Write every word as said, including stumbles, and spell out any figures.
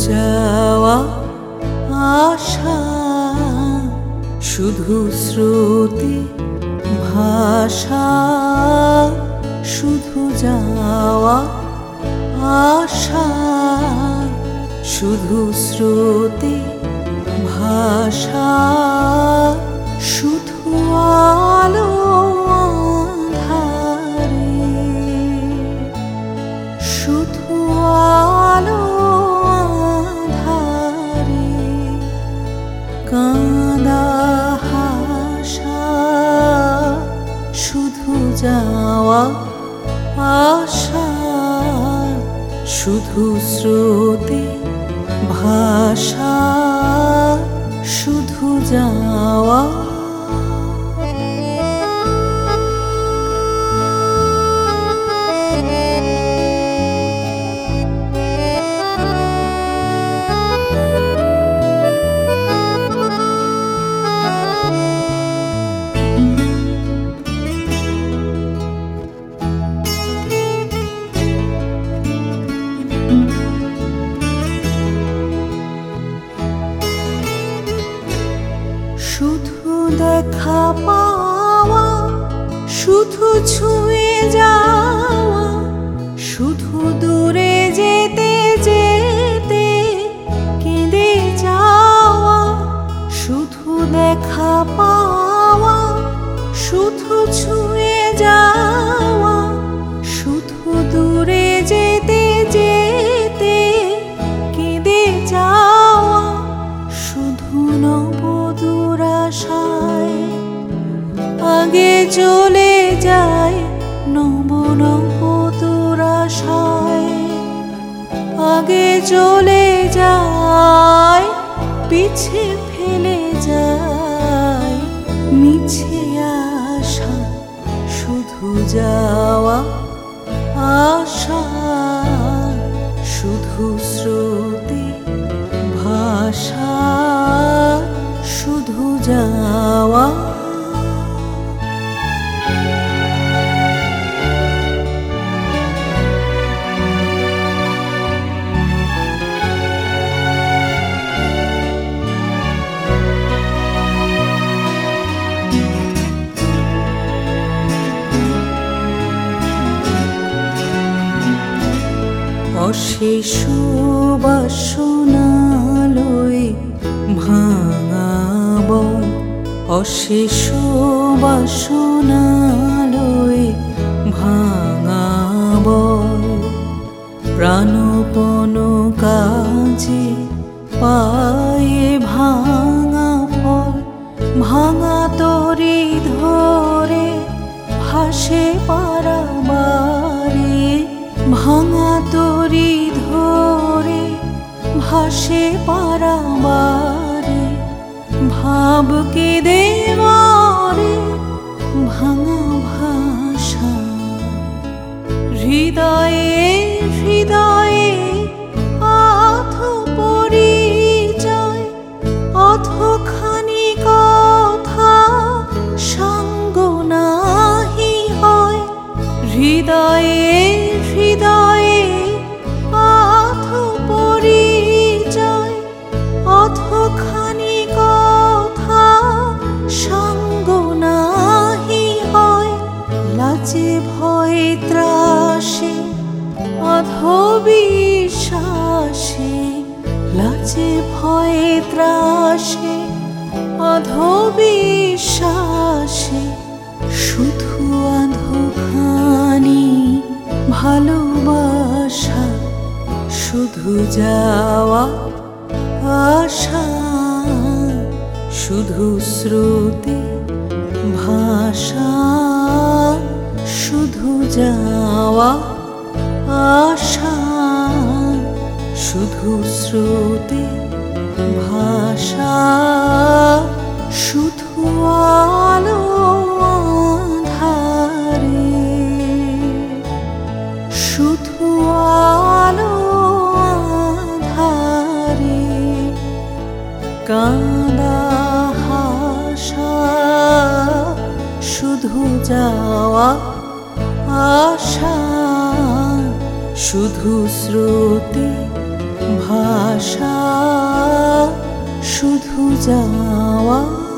যাওয়া আশা, শুধু স্রোতে ভাষা, শুধু যাওয়া আশা, শুধু স্রোতে ভাষা, শুধু আলো আঁধারে, শুধু আলো আঁধারে, কাঁদা হাসা, শুধু যাওয়া আশা, শুধু স্রোতে ভাষা, শুধু যাওয়া। শুধু দেখা পাওয়া, শুধু ছুঁয়ে যাওয়া, শুধু দূরে যেতে যেতে কেঁদে যাওয়া, শুধু দেখা পাওয়া, শুধু ছুঁয়ে যাওয়া, শুধু দূরে যেতে যেতে কেঁদে যাওয়া, শুধু নবদূর আশায় আগে চলে যায়, নব নবদূর আশায় আগে চলে যায়, পিছে ফেলে যায় মিছে আশা, শুধু যাওয়া আশা, শুধু স্রোতে ভাষা, শুধু যাওয়া। অশেষ বাসনালয়ে ভাঙা বল, অশেষ বাসনালয়ে ভাঙা বল, প্রাণপণ কাজে পায়ে ভাঙা ফল, ভাঙা তরি ধরে ভাসে পারাবারে, ভাঙা তরি ধরে ভাসে পারাবারে, ভাব কেঁদে মারে ভাঙা ভাষা, হৃদয়ে হৃদয়ে আধ পরিচয়, অধখানি কথা সঙ্গ নাহি হয়, হৃদয়ে হৃদয়ে আধ পরিচয়, অধখানি কথা সঙ্গ নাহি হয়, লাজে ভয়ে ত্রাসে অধ বিশ্বাসে, লাজে ভয়ে ত্রাসে অধ বিশ্বাসে, শুধু আধখানি ভালোবাসা, শুধু যাওয়া আশা, শুধু স্রোতে ভাষা, শুধু যাওয়া আশা, শুধু স্রোতে ভাষা, শুধু আলো আঁধারে, শুধু আলো আঁধারে, কাঁদা হাসা, শুধু যাওয়া আশা, শুধু স্রোতে ভাষা শুধু যাওয়া।